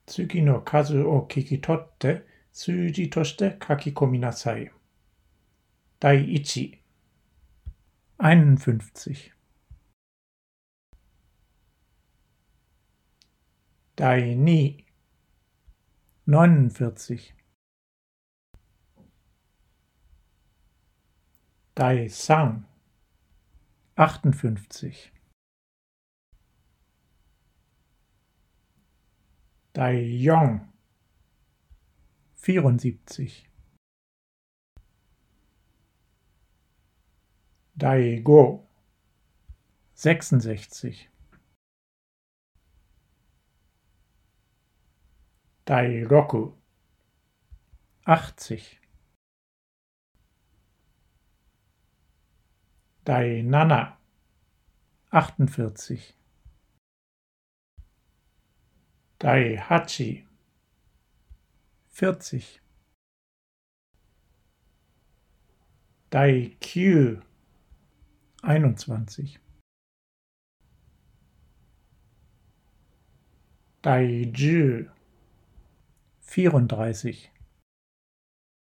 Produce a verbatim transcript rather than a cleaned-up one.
Tsugi no kazu o kikitotte suuji toshite kakikomminasai. Dai ichi einundfünfzig. Dai ni neunundvierzig. Dai san achtundfünfzig. Dai yong vierundsiebzig. Dai go sechsundsechzig. Dai roku achtzig. Dai nana achtundvierzig. Dai hachi vierzig. Dai kyu einundzwanzig. Dai ju vierunddreißig.